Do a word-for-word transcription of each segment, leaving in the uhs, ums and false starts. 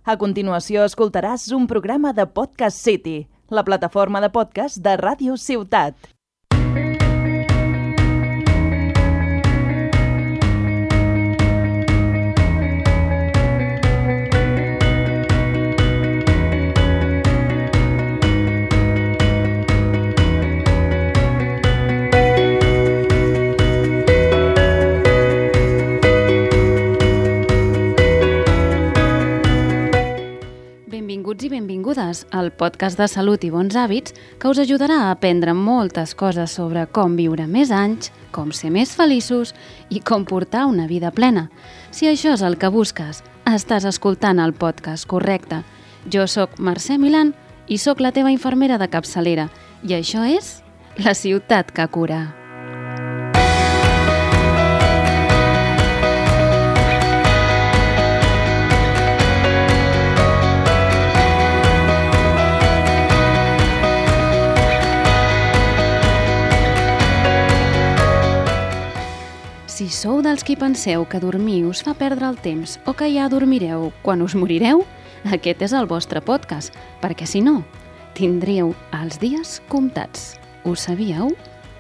A continuació escoltaràs un programa de Podcast City, la plataforma de podcast de Ràdio Ciutat. Benvinguts i benvingudes al podcast de salut i bons hàbits que us ajudarà a aprendre moltes coses sobre com viure més anys, com ser més feliços i com portar una vida plena. Si això és el que busques, estàs escoltant el podcast correcte. Jo sóc Mercè Milán i sóc la teva infermera de capçalera i això és La Ciutat que Cura. Si sou dels qui penseu que dormir us fa perdre el temps o que ja dormireu quan us morireu, aquest és el vostre podcast, perquè si no, tindríeu els dies comptats. Ho sabíeu?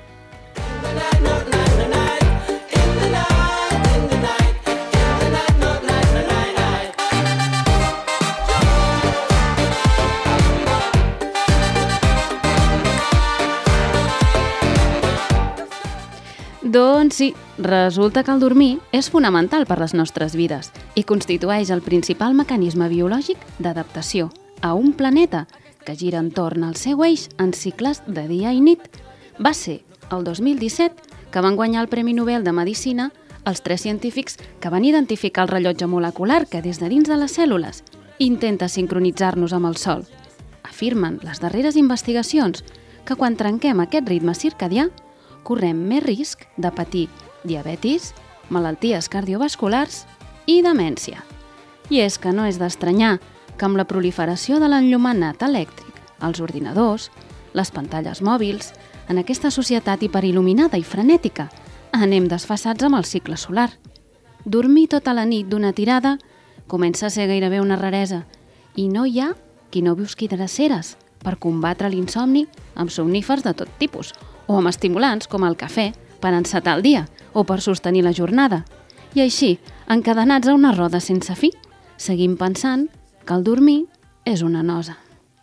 Doncs sí, resulta que el dormir és fonamental per les nostres vides i constitueix el principal mecanisme biològic d'adaptació a un planeta que gira entorn al seu eix en cicles de dia i nit. Va ser el dos mil disset que van guanyar el Premi Nobel de Medicina els tres científics que van identificar el rellotge molecular que des de dins de les cèl·lules intenta sincronitzar-nos amb el Sol. Afirmen les darreres investigacions que quan trenquem aquest ritme circadià correm més risc de patir diabetis, malalties cardiovasculars i demència. I és que no és d'estranyar que amb la proliferació de l'enllumenat elèctric, els ordinadors, les pantalles mòbils, en aquesta societat hiperilluminada i frenètica, anem desfasats amb el cicle solar. Dormir tota la nit d'una tirada comença a ser gairebé una raresa i no hi ha qui no busqui dreceres per combatre l'insomni amb somnífers de tot tipus o amb estimulants com el cafè per encetar el dia o per sostenir la jornada. I així, encadenats a una roda sense fi, seguim pensant que el dormir és una nosa.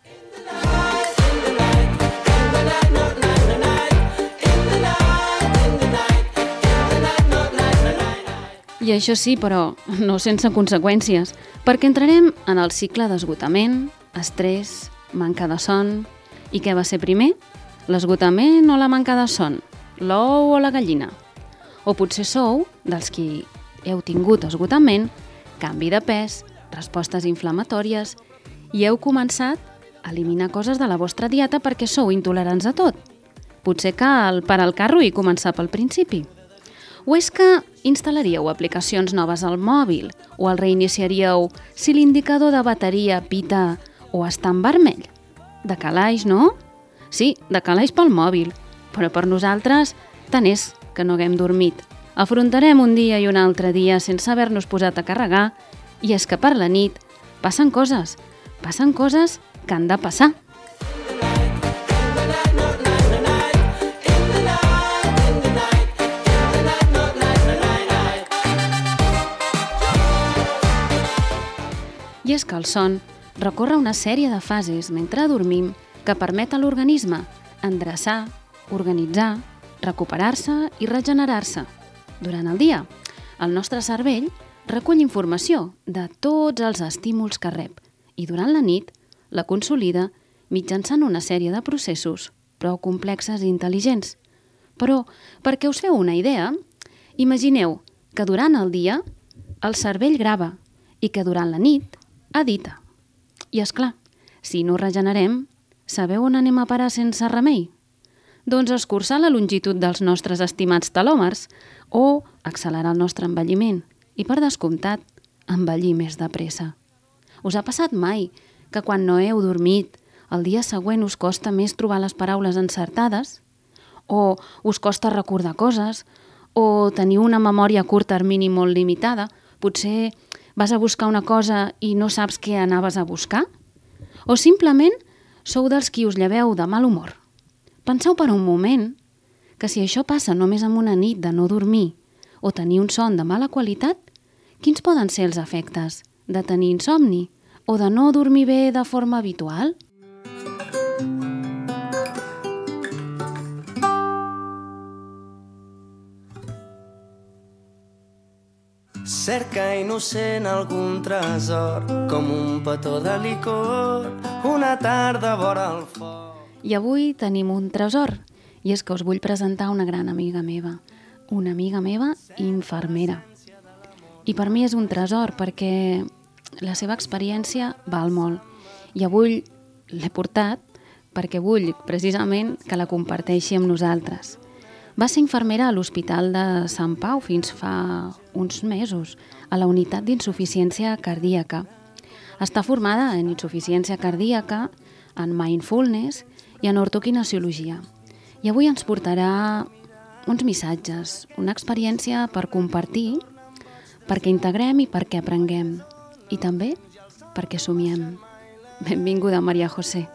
I això sí, però no sense conseqüències, perquè entrarem en el cicle d'esgotament, estrès, manca de son. I què va ser primer? L'esgotament o la manca de son? L'ou o la gallina? O potser sou dels qui heu tingut esgotament, canvi de pes, respostes inflamatòries i heu començat a eliminar coses de la vostra dieta perquè sou intolerants a tot. Potser cal parar el carro i començar pel principi. O és que instal·laríeu aplicacions noves al mòbil o el reiniciaríeu si l'indicador de bateria pita o està en vermell? De calaix, no? Sí, de calaix pel mòbil, però per nosaltres tant és que no haguem dormit. Afrontarem un dia i un altre dia sense haver-nos posat a carregar i és que per la nit passen coses, passen coses que han de passar. I és que el son recorre una sèrie de fases mentre dormim que permet a l'organisme endreçar, organitzar, recuperar-se i regenerar-se. Durant el dia, el nostre cervell recull informació de tots els estímuls que rep i durant la nit la consolida mitjançant una sèrie de processos prou complexes i intel·ligents. Però, perquè us feu una idea, imagineu que durant el dia el cervell grava i que durant la nit edita. I és clar, si no regenerem, sabeu on anem a parar sense remei? Doncs escurçar la longitud dels nostres estimats telòmers o accelerar el nostre envelliment i, per descomptat, envellir més de pressa. Us ha passat mai que quan no heu dormit, el dia següent us costa més trobar les paraules encertades? O us costa recordar coses? O teniu una memòria a curt termini molt limitada? Potser vas a buscar una cosa i no saps què anaves a buscar? O simplement sou dels qui us lleveu de mal humor? Penseu per un moment que si això passa només amb una nit de no dormir o tenir un son de mala qualitat, quins poden ser els efectes de tenir insomni o de no dormir bé de forma habitual? Cerca innocent algun tresor, com un petó de licor, una tarda vora el foc. I avui tenim un tresor, i és que us vull presentar una gran amiga meva, una amiga meva infermera. I per mi és un tresor perquè la seva experiència val molt. I avui l'he portat perquè vull precisament que la comparteixi amb nosaltres. Va ser infermera a l'Hospital de Sant Pau fins fa uns mesos, a la unitat d'insuficiència cardíaca. Està formada en insuficiència cardíaca, en mindfulness i en ortoquinesiologia. I avui ens portarà uns missatges, una experiència per compartir, perquè integrem i perquè aprenguem. I també perquè somiem. Benvinguda, Maria José.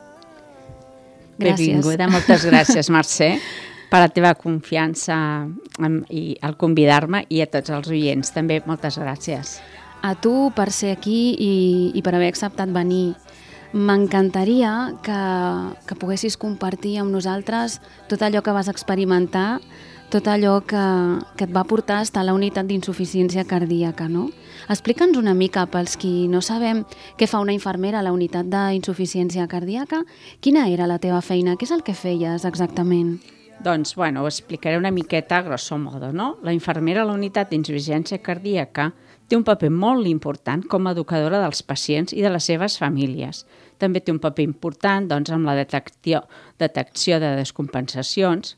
Gràcies. Benvinguda, moltes gràcies, Mercè, per la teva confiança i al convidar-me, i a tots els oients també, moltes gràcies. A tu per ser aquí i, i per haver acceptat venir. M'encantaria que, que poguessis compartir amb nosaltres tot allò que vas experimentar, tot allò que, que et va portar a estar a la unitat d'insuficiència cardíaca, no? Explica'ns una mica, pels qui no sabem què fa una infermera a la unitat d'insuficiència cardíaca, quina era la teva feina, què és el que feies exactament? Doncs, bueno, ho explicaré una miqueta a grosso modo, no? La infermera a la unitat d'insuficiència cardíaca té un paper molt important com a educadora dels pacients i de les seves famílies. També té un paper important, doncs, amb la detecció, detecció de descompensacions,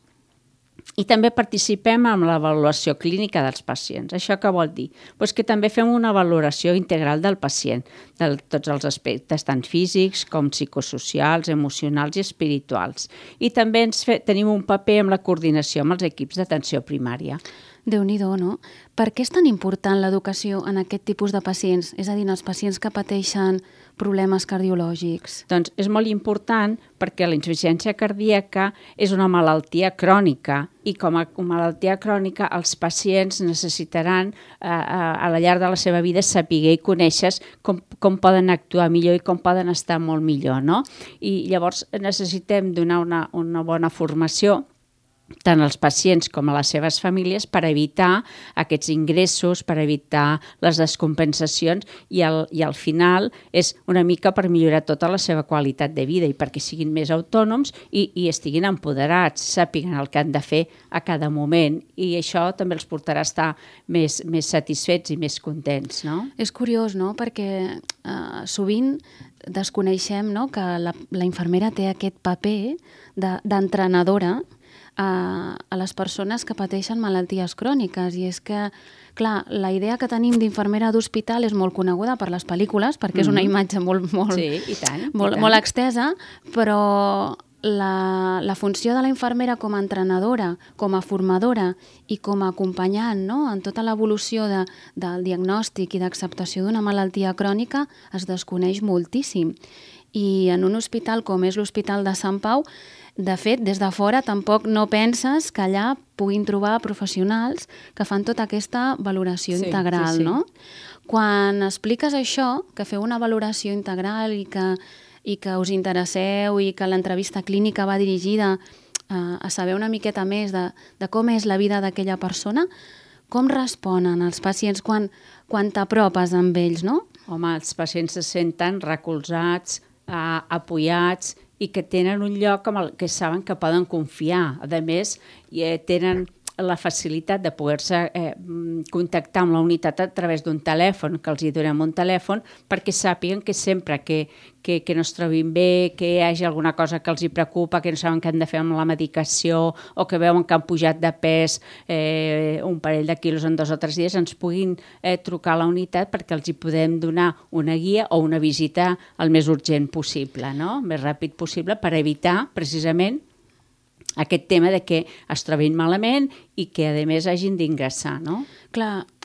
i també participem en l'avaluació clínica dels pacients. Això què vol dir? Pues que també fem una valoració integral del pacient, de tots els aspectes, tant físics com psicosocials, emocionals i espirituals. I també ens fe, tenim un paper amb la coordinació amb els equips d'atenció primària. Déu-n'hi-do, no? Per què és tan important l'educació en aquest tipus de pacients? És a dir, els pacients que pateixen problemes cardiològics. Doncs és molt important perquè la insuficiència cardíaca és una malaltia crònica i com a malaltia crònica els pacients necessitaran eh, a la llarg de la seva vida saber i conèixer com, com poden actuar millor i com poden estar molt millor, no? I llavors necessitem donar una, una bona formació tant als pacients com a les seves famílies per evitar aquests ingressos, per evitar les descompensacions i al, i al final és una mica per millorar tota la seva qualitat de vida i perquè siguin més autònoms i, i estiguin empoderats, sàpiguen el que han de fer a cada moment i això també els portarà a estar més, més satisfets i més contents, no? És curiós, no? Perquè eh, sovint desconeixem, no? Que la, la infermera té aquest paper de, d'entrenadora a, a les persones que pateixen malalties cròniques i és que, clar, la idea que tenim d'infermera d'hospital és molt coneguda per les pel·lícules perquè mm-hmm. és una imatge molt, molt, sí, i tant, molt, i tant. molt extesa, però la, la funció de la infermera com a entrenadora, com a formadora i com a acompanyant, no? En tota l'evolució de, del diagnòstic i d'acceptació d'una malaltia crònica es desconeix moltíssim. I en un hospital com és l'Hospital de Sant Pau, de fet, des de fora tampoc no penses que allà puguin trobar professionals que fan tota aquesta valoració sí, integral, sí, sí. no? Quan expliques això, que feu una valoració integral i que, i que us interesseu i que l'entrevista clínica va dirigida a, a saber una miqueta més de, de com és la vida d'aquella persona, com responen els pacients quan, quan t'apropes amb ells, no? Home, els pacients se senten recolzats, eh, apoyats i que tenen un lloc amb el que saben que poden confiar. A més, eh, tenen la facilitat de poder-se eh, contactar amb la unitat a través d'un telèfon, que els hi donem un telèfon, perquè sàpiguen que sempre que, que, que no es trobin bé, que hi hagi alguna cosa que els hi preocupa, que no saben què han de fer amb la medicació o que veuen que han pujat de pes eh, un parell de quilos en dos o tres dies, ens puguin eh, trucar a la unitat perquè els hi podem donar una guia o una visita el més urgent possible, no? El més ràpid possible, per evitar precisament aquest tema de que es trobin malament i que, a més, hagin d'ingressar, no? Clar,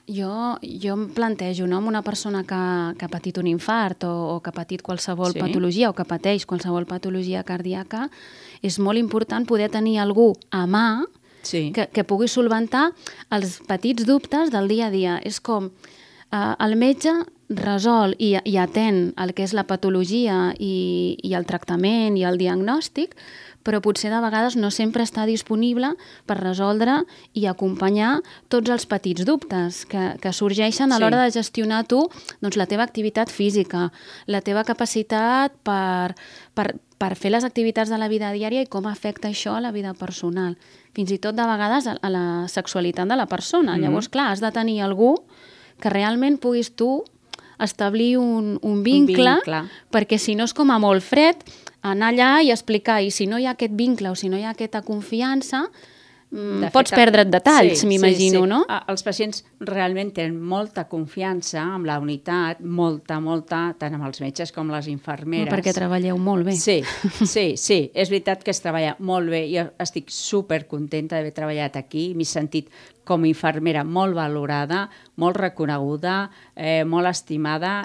Jo, jo em plantejo, no?, amb una persona que, que ha patit un infart o, o que ha patit qualsevol Sí. patologia o que pateix qualsevol patologia cardíaca, és molt important poder tenir algú a mà Sí. que, que pugui solventar els petits dubtes del dia a dia. És com eh, el metge resol i, i atén el que és la patologia i, i el tractament i el diagnòstic, però potser de vegades no sempre està disponible per resoldre i acompanyar tots els petits dubtes que, que sorgeixen a Sí. l'hora de gestionar tu doncs, la teva activitat física, la teva capacitat per, per, per fer les activitats de la vida diària i com afecta això a la vida personal. Fins i tot de vegades a, a la sexualitat de la persona. Mm-hmm. Llavors, clar, has de tenir algú que realment puguis tu establir un, un vincle, Un vincle. perquè si no és com a molt fred anar allà i explicar, i si no hi ha aquest vincle o si no hi ha aquesta confiança, mm, De pots fet, perdre't detalls, sí, m'imagino, sí, sí. no? Ah, Els pacients realment tenen molta confiança amb la unitat, molta, molta, tant amb els metges com les infermeres. Perquè treballeu molt bé. Sí, sí, sí. És veritat que es treballa molt bé. Jo estic supercontenta d'haver treballat aquí. M'he sentit com a infermera molt valorada, molt reconeguda, eh, molt estimada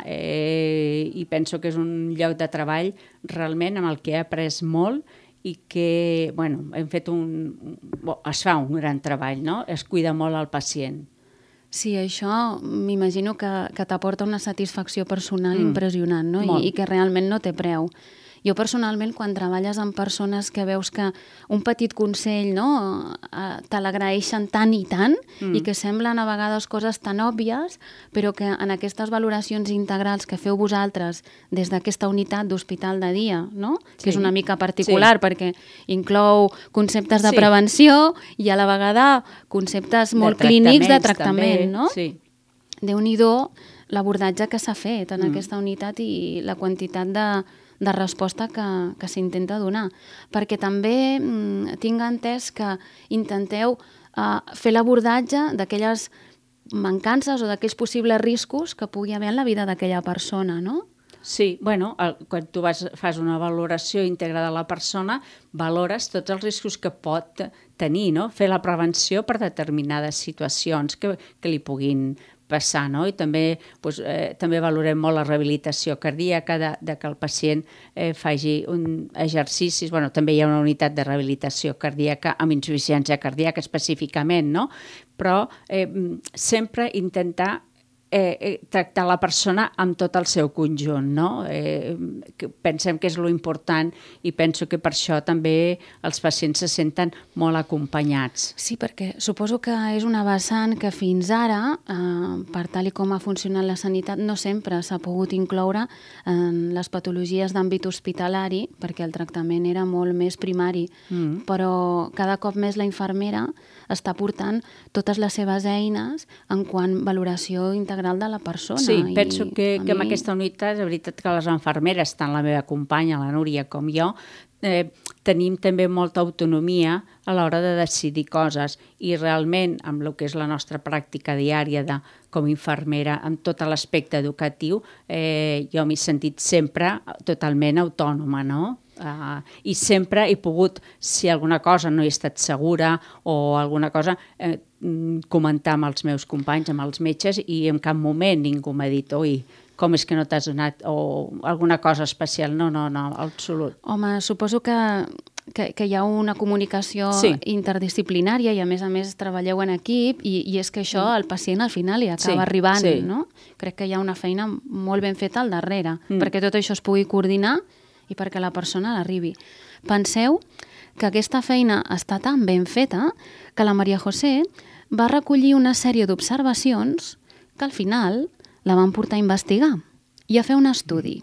eh, i penso que és un lloc de treball realment amb el que he après molt i que, bueno, hem fet un... Bo, es fa un gran treball, no? Es cuida molt el pacient. Sí, això m'imagino que, que t'aporta una satisfacció personal Mm, impressionant, no? molt. I, I que realment no té preu. Jo personalment, quan treballes amb persones que veus que un petit consell, no?, eh, te l'agraeixen tant i tant, Mm. i que semblen a vegades coses tan òbvies, però que en aquestes valoracions integrals que feu vosaltres des d'aquesta unitat d'hospital de dia, no?, que Sí. és una mica particular, Sí. perquè inclou conceptes de Sí. prevenció i a la vegada conceptes molt De clínics de tractaments, tractament, també, no? Sí. Déu-n'hi-do l'abordatge que s'ha fet en Mm. aquesta unitat i la quantitat de, de resposta que, que s'intenta donar. Perquè també mm, tinc entès que intenteu uh, fer l'abordatge d'aquelles mancances o d'aquells possibles riscos que pugui haver en la vida d'aquella persona, no? Sí, bueno, el, quan tu vas, fas una valoració íntegra de la persona, valores tots els riscos que pot tenir, no? Fer la prevenció per determinades situacions que, que li puguin passar, no? I també, doncs, eh, també valorem molt la rehabilitació cardíaca, de, de que el pacient eh, faci un exercicis. Bueno, també hi ha una unitat de rehabilitació cardíaca amb insuficiència cardíaca específicament, no? Però eh, sempre intentar Eh, eh, tractar la persona amb tot el seu conjunt, no? Eh, que pensem que és lo important i penso que per això també els pacients se senten molt acompanyats. Sí, perquè suposo que és una vessant que fins ara, eh, per tal i com ha funcionat la sanitat, no sempre s'ha pogut incloure en les patologies d'àmbit hospitalari, perquè el tractament era molt més primari, Mm. però cada cop més la infermera està portant totes les seves eines en quant valoració integral de la persona. Sí, I penso que, a que amb mi- aquesta unitat, és veritat que les infermeres, tant la meva companya, la Núria, com jo, eh, tenim també molta autonomia a l'hora de decidir coses i realment amb el que és la nostra pràctica diària de, com a infermera, amb tot l'aspecte educatiu, eh, jo m'he sentit sempre totalment autònoma, no? Uh, i sempre he pogut, si alguna cosa no he estat segura o alguna cosa, eh, comentar amb els meus companys, amb els metges, i en cap moment ningú m'ha dit oi, com és que no t'has donat, o alguna cosa especial. No, no, no, absolut. Home, suposo que, que, que hi ha una comunicació Sí. interdisciplinària i a més a més treballeu en equip i, i és que això al pacient al final li acaba Sí, arribant, sí. no? Crec que hi ha una feina molt ben feta al darrere Mm. perquè tot això es pugui coordinar i perquè la persona l'arribi. Penseu que aquesta feina està tan ben feta que la Maria José va recollir una sèrie d'observacions que al final la van portar a investigar i a fer un estudi.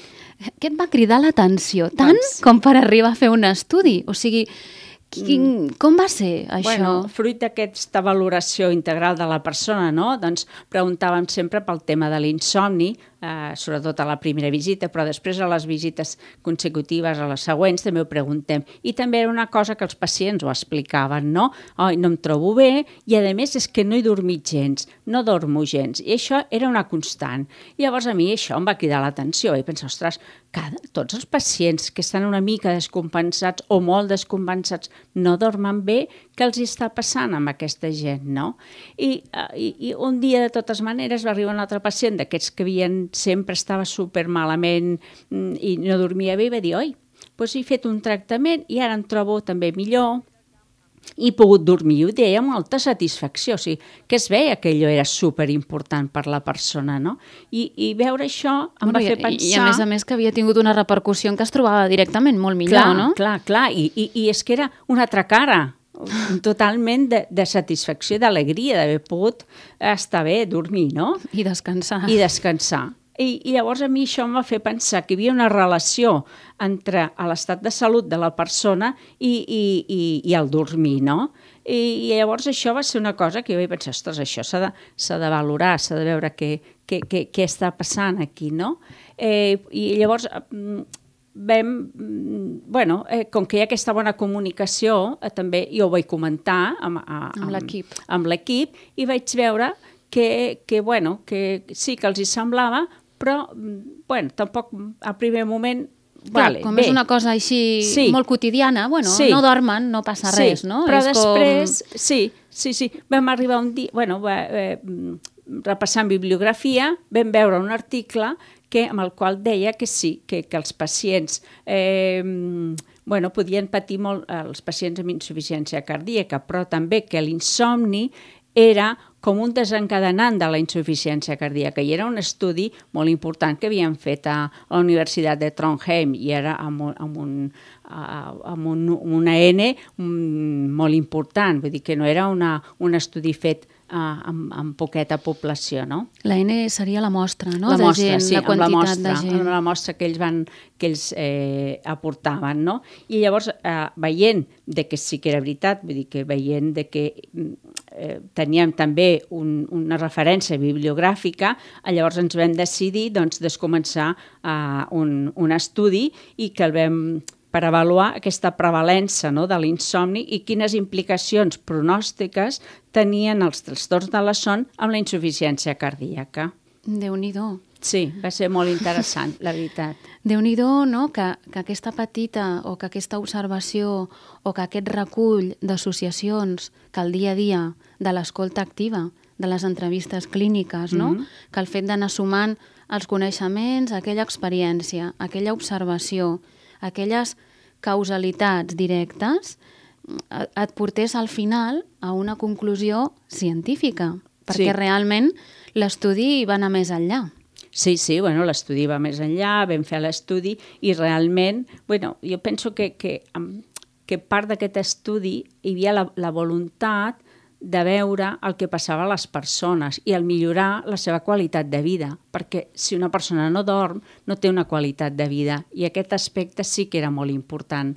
Què et va cridar l'atenció tant Doncs- com per arribar a fer un estudi? O sigui, quin, com va ser això? Bueno, fruit d'aquesta valoració integral de la persona, no? Doncs preguntàvem sempre pel tema de l'insomni, eh, sobretot a la primera visita, però després a les visites consecutives, a les següents, també ho preguntem. I també era una cosa que els pacients ho explicaven, no? Oi, no em trobo bé, i a més és que no he dormit gens, no dormo gens, i això era una constant. I llavors a mi això em va cridar l'atenció, i pensar, ostres, cada, tots els pacients que estan una mica descompensats o molt descompensats no dormen bé, què els està passant amb aquesta gent, no? I, i, i un dia, de totes maneres, va arribar un altre pacient d'aquests que havien, sempre estava supermalament i no dormia bé, i va dir, oi, doncs he fet un tractament i ara em trobo també millor, i he pogut dormir, i ho deia amb molta satisfacció, o sigui, que es veia que allò era superimportant per la persona, no? I, i veure això em bueno, va fer i, pensar... I a més a més que havia tingut una repercussió en què es trobava directament molt millor, clar, no? Clar, clar, i, i, i és que era una altra cara, totalment de, de satisfacció, d'alegria, d'haver pogut estar bé, dormir, no? I descansar. I descansar. I, I llavors a mi això em va fer pensar que hi havia una relació entre l'estat de salut de la persona i, i, i, i el dormir, no? I, I llavors això va ser una cosa que jo vaig pensar, ostres, això s'ha de, s'ha de valorar, s'ha de veure què, què, què, què està passant aquí, no? Eh, I llavors vam, bueno, eh, com que hi ha aquesta bona comunicació, eh, també jo ho vaig comentar amb, a, amb, amb l'equip. Amb l'equip i vaig veure que, que, bueno, que sí que els hi semblava, però, bueno, tampoc a primer moment... Clar, vale, com bé. és una cosa així sí. molt quotidiana, bueno, sí. no dormen, no passa sí. res, no? Però és després, com... sí, sí, sí, vam arribar un dia, bueno, va, eh, repassant bibliografia, vam veure un article que, amb el qual deia que sí, que, que els pacients... Eh, bueno, podien patir molt els pacients amb insuficiència cardíaca, però també que l'insomni era com un desencadenant de la insuficiència cardíaca, i era un estudi molt important que havien fet a la Universitat de Trondheim, i era amb, un, amb, un, amb un, una N molt important, vull dir que no era una, un estudi fet uh, amb, amb poqueta població, no? La N seria la mostra, no? La de mostra, gent, sí, la quantitat amb la mostra, de gent. amb la mostra que ells, van, que ells eh, aportaven, no? I llavors, eh, veient de que sí que era veritat, vull dir que veient de que eh, teníem també un, una referència bibliogràfica, llavors ens vam decidir doncs, de començar uh, un, un estudi i que el vam per avaluar aquesta prevalença, no, de l'insomni i quines implicacions pronòstiques tenien els trastorns de la son amb la insuficiència cardíaca. Déu-n'hi-do. Sí, va ser molt interessant, la veritat. Déu-n'hi-do, no?, que, que aquesta petita o que aquesta observació o que aquest recull d'associacions que el dia a dia de l'escolta activa, de les entrevistes clíniques, no?, mm-hmm. que el fet d'anar sumant els coneixements, aquella experiència, aquella observació, aquelles causalitats directes, et portés al final a una conclusió científica, perquè sí. realment l'estudi va anar més enllà. Sí, sí, bueno, l'estudi va més enllà, vam fer l'estudi i realment, bueno, jo penso que, que, que part d'aquest estudi hi havia la, la voluntat de veure el que passava a les persones i el millorar la seva qualitat de vida, perquè si una persona no dorm, no té una qualitat de vida, i aquest aspecte sí que era molt important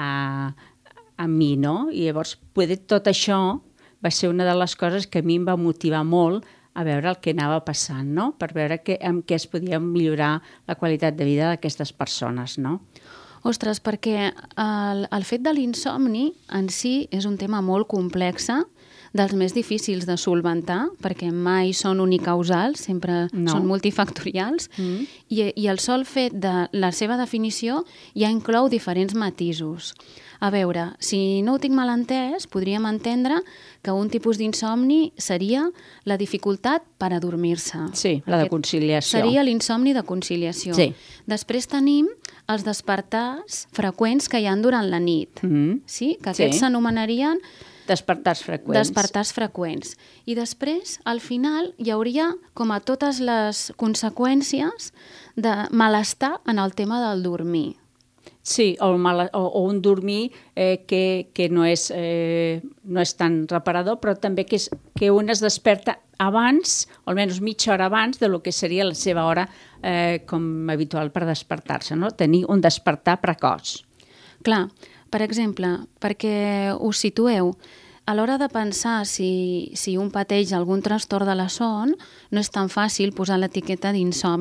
a, a mi, no? I llavors, poder, tot això va ser una de les coses que a mi em va motivar molt a veure el que anava passant, no? Per veure que, amb què es podia millorar la qualitat de vida d'aquestes persones, no? Ostres, perquè el, el fet de l'insomni en si és un tema molt complex, dels més difícils de solventar, perquè mai són unicausals, sempre no. són multifactorials, mm. i, i el sol fet de la seva definició ja inclou diferents matisos. A veure, si no ho tinc mal entès, podríem entendre que un tipus d'insomni seria la dificultat per adormir-se. Sí, la de conciliació. Seria l'insomni de conciliació. Sí. Després tenim els despertars freqüents que hi ha durant la nit, mm. sí? que aquests s'anomenarien despertars freqüents. Despertars freqüents. I després, al final, hi hauria com a totes les conseqüències de malestar en el tema del dormir. Sí, o, mal, o, o un dormir eh, que, que no, és, eh, no és tan reparador, però també que, és, que un es desperta abans, o almenys mitja hora abans, de lo que seria la seva hora eh, com habitual per despertar-se, no? Tenir un despertar precoç. Clar, per exemple, perquè us situeu, a l'hora de pensar si, si un pateix algun trastorn de la son, no és tan fàcil posar l'etiqueta d'insomni.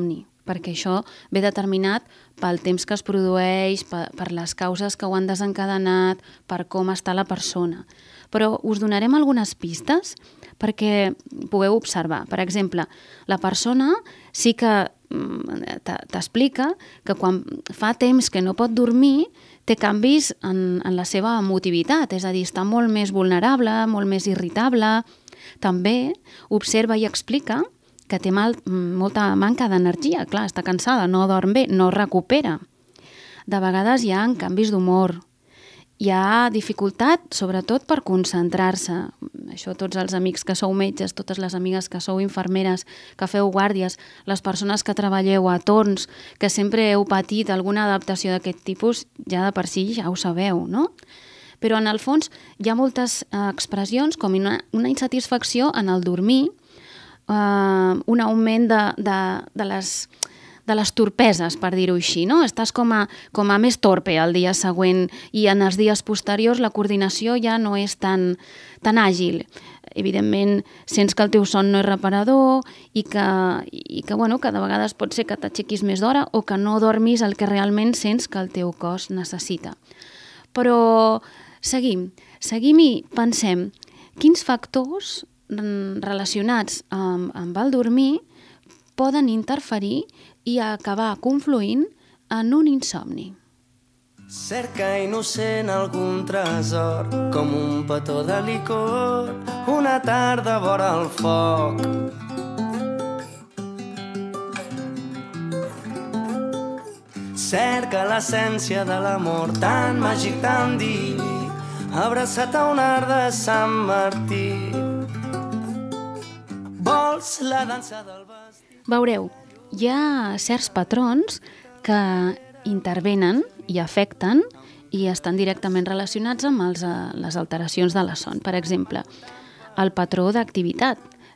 perquè això ve determinat pel temps que es produeix, per, per les causes que ho han desencadenat, per com està la persona. Però us donarem algunes pistes perquè pugueu observar. Per exemple, la persona sí que t'explica que quan fa temps que no pot dormir té canvis en, en la seva emotivitat, és a dir, està molt més vulnerable, molt més irritable. També observa i explica que té mal, molta manca d'energia, clar, està cansada, no dorm bé, no recupera. De vegades hi ha canvis d'humor, hi ha dificultat, sobretot per concentrar-se. Això tots els amics que sou metges, totes les amigues que sou infermeres, que feu guàrdies, les persones que treballeu a torns, que sempre heu patit alguna adaptació d'aquest tipus, ja de per si ja ho sabeu, no? Però en el fons hi ha moltes eh, expressions com una, una insatisfacció en el dormir, eh, un augment de, de, de les... de les torpeses, per dir-ho així, no? Estàs com a, com a més torpe el dia següent i en els dies posteriors la coordinació ja no és tan, tan àgil. Evidentment, sents que el teu son no és reparador i que, i que, bueno, que de vegades pot ser que t'aixequis més d'hora o que no dormis el que realment sents que el teu cos necessita. Però seguim, seguim i pensem quins factors relacionats amb, amb el dormir poden interferir i acabar confluint en un insomni. Cerca innocent algun tresor, com un petó de licor, una tarda vora el foc. Cerca l'essència de l'amor tan màgic, tan diví, abraçat a un art de Sant Martí. Vols la dansa del vestit? Veureu, hi ha certs patrons que intervenen i afecten i estan directament relacionats amb els, les alteracions de la son. Per exemple, el patró d'activitat.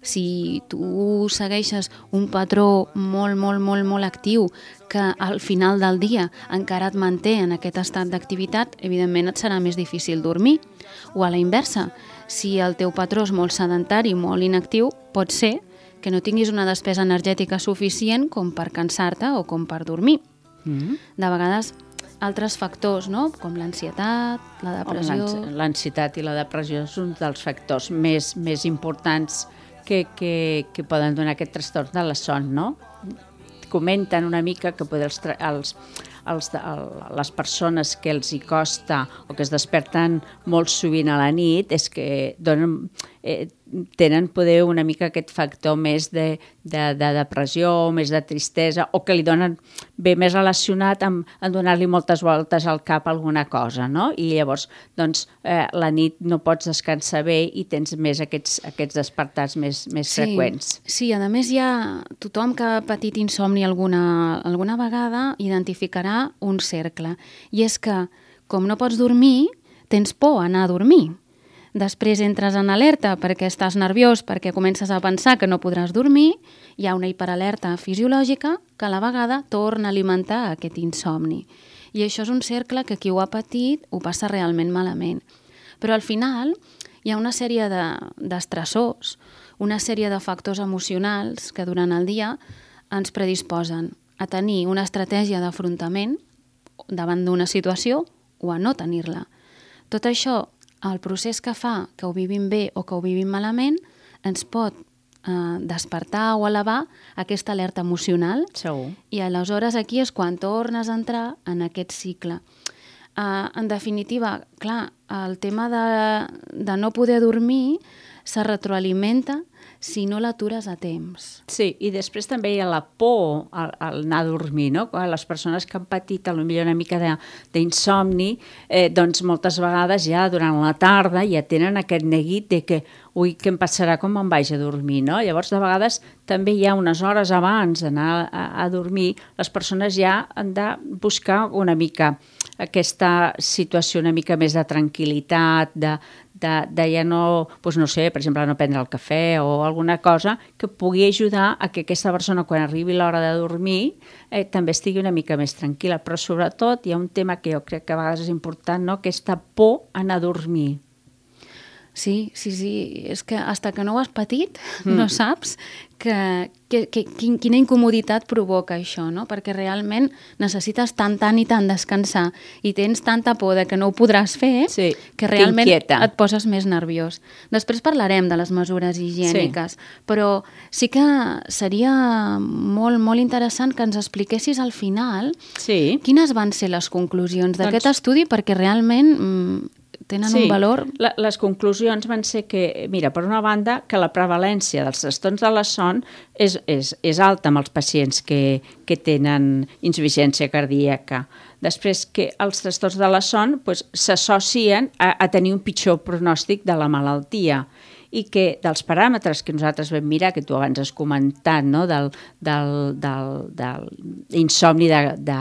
Si tu segueixes un patró molt, molt, molt, molt actiu que al final del dia encara et manté en aquest estat d'activitat, evidentment et serà més difícil dormir. O a la inversa, si el teu patró és molt sedentari, molt inactiu, pot ser que no tinguis una despesa energètica suficient com per cansar-te o com per dormir. Mm. De vegades, altres factors, no? Com l'ansietat, la depressió... L'ansietat i la depressió són un dels factors més, més importants que, que, que poden donar aquest trastorn de la son, no? Comenten una mica que poder els, els, els, el, les persones que els hi costa o que es desperten molt sovint a la nit és que donen... Eh, tenen poder una mica aquest factor més de, de, de depressió, més de tristesa, o que li donen bé més relacionat amb, amb donar-li moltes voltes al cap a alguna cosa, no? I llavors, doncs, eh, la nit no pots descansar bé i tens més aquests, aquests despertats més, més sí, freqüents. Sí, a més hi ha tothom que ha patit insomni alguna, alguna vegada identificarà un cercle, i és que, com no pots dormir, tens por a anar a dormir. Després entres en alerta perquè estàs nerviós, perquè comences a pensar que no podràs dormir, hi ha una hiperalerta fisiològica que a la vegada torna a alimentar aquest insomni. I això és un cercle que qui ho ha patit ho passa realment malament. Però al final hi ha una sèrie de, d'estressors, una sèrie de factors emocionals que durant el dia ens predisposen a tenir una estratègia d'afrontament davant d'una situació o a no tenir-la. Tot això, el procés que fa que ho vivim bé o que ho vivim malament ens pot eh, despertar o elevar aquesta alerta emocional. Segur. I aleshores aquí és quan tornes a entrar en aquest cicle. Eh, en definitiva, clar, el tema de, de no poder dormir se retroalimenta si no l'atures a temps. Sí, i després també hi ha la por al, al anar a dormir, no? Les persones que han patit potser una mica de, d'insomni, eh, doncs moltes vegades ja durant la tarda ja tenen aquest neguit de que ui, què em passarà quan me'n vaig a dormir, no? Llavors, de vegades, també hi ha unes hores abans d'anar a, a dormir, les persones ja han de buscar una mica aquesta situació una mica més de tranquil·litat, de, de, de ja no, doncs no sé, per exemple, no prendre el cafè o alguna cosa que pugui ajudar a que aquesta persona, quan arribi l'hora de dormir, eh, també estigui una mica més tranquil·la. Però sobretot hi ha un tema que jo crec que a vegades és important, no? Aquesta por a anar a dormir. Sí, sí, sí. És que hasta que no ho has patit mm. no saps que, que, que, quin, quina incomoditat provoca això, no? Perquè realment necessites tant, tant i tant descansar i tens tanta por de que no ho podràs fer sí, que realment et poses més nerviós. Després parlarem de les mesures higièniques, sí. però sí que seria molt, molt interessant que ens expliquessis al final sí. quines van ser les conclusions d'aquest doncs... estudi, perquè realment... Mm, tenen sí, un valor... La, les conclusions van ser que, mira, per una banda, que la prevalència dels trastorns de la son és, és, és alta amb els pacients que, que tenen insuficiència cardíaca. Després, que els trastorns de la son pues, s'associen a, a tenir un pitjor pronòstic de la malaltia i que dels paràmetres que nosaltres vam mirar, que tu abans has comentat, no? del, del, del, del insomni de... de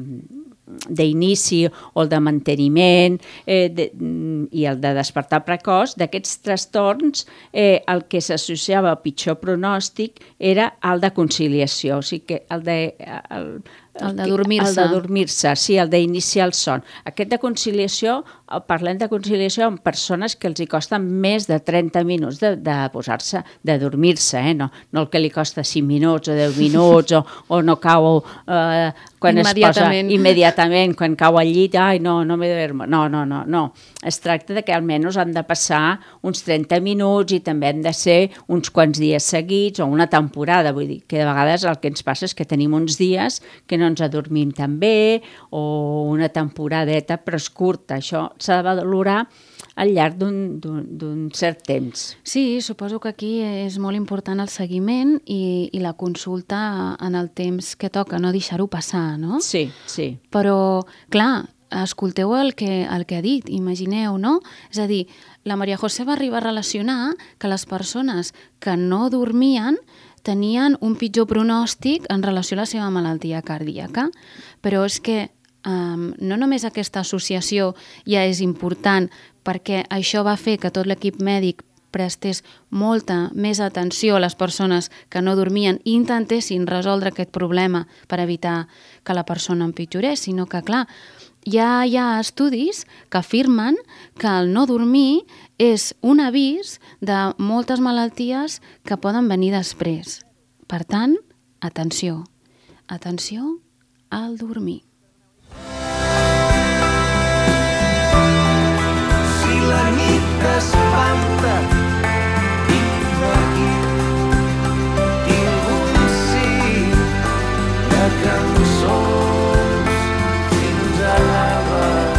d'inici o el de manteniment eh, de, i el de despertar precoç, d'aquests trastorns eh, el que s'associava al pitjor pronòstic era el de conciliació, o sigui que el de... El, El de dormir-se. El de dormir-se, sí, el d'iniciar el son. Aquest de conciliació, parlem de conciliació amb persones que els hi costa més de trenta minuts de, de posar-se, de dormir-se, eh? no, no el que li costa cinc minuts o deu minuts o, o no cau eh, quan es posa immediatament, quan cau al llit, ai, no, no m'he de veure. No, no, no, no. Es tracta de que almenys han de passar uns trenta minuts i també han de ser uns quants dies seguits o una temporada, vull dir, que de vegades el que ens passa és que tenim uns dies que no ens adormim tan bé o una temporadeta, però és curta. Això s'ha de valorar al llarg d'un cert temps. Sí, suposo que aquí és molt important el seguiment i, i la consulta en el temps que toca, no deixar-ho passar, no? Sí, sí. Però, clar, escolteu el que, el que ha dit, imagineu, no? És a dir, la Maria José va arribar a relacionar que les persones que no dormien tenien un pitjor pronòstic en relació a la seva malaltia cardíaca, però és que um, no només aquesta associació ja és important perquè això va fer que tot l'equip mèdic prestés molta més atenció a les persones que no dormien i intentessin resoldre aquest problema per evitar que la persona empitjorés, sinó que, clar, ja hi ha estudis que afirmen que el no dormir és un avís de moltes malalties que poden venir després. Per tant, atenció, atenció al dormir. Si la nit t'espanta, fins aquí tinc un cim de cançons fins a l'abad.